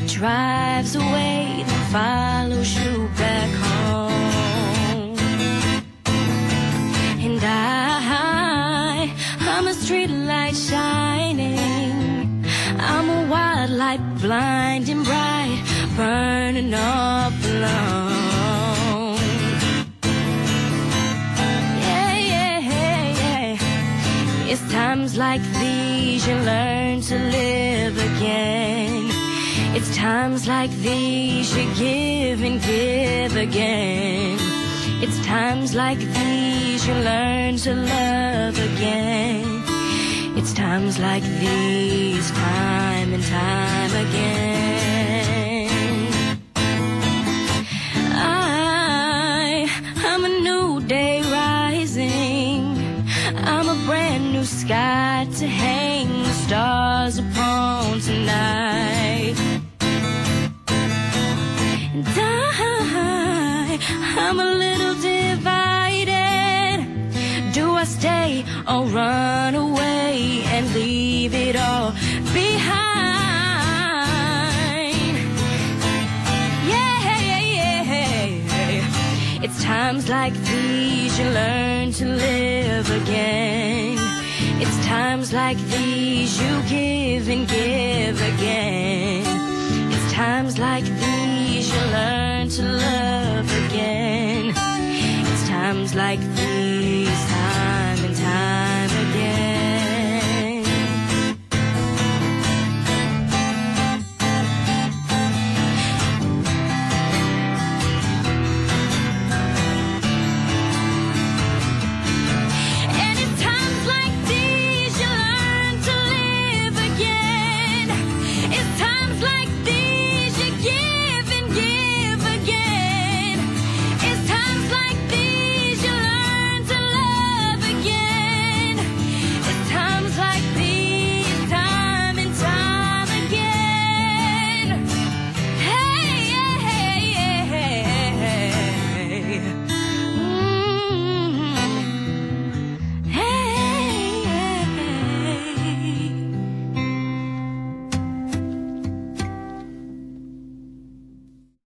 drives away, then follows you back home. And I'm a street light shining, I'm a wild light, blinding bright, burning up alone. Yeah, yeah, yeah. It's times like these you learn to live again. It's times like these you give and give again. It's times like these you learn to love again. It's times like these, time and time again. I'm a new day rising, I'm a brand new sky to hang the stars upon tonight. And I'm a little divided. Do I stay or run away and leave it all behind? Yeah, yeah, yeah. It's times like these you learn to live again. It's times like these you give and give again. It's times like these you learn to love again. It's times like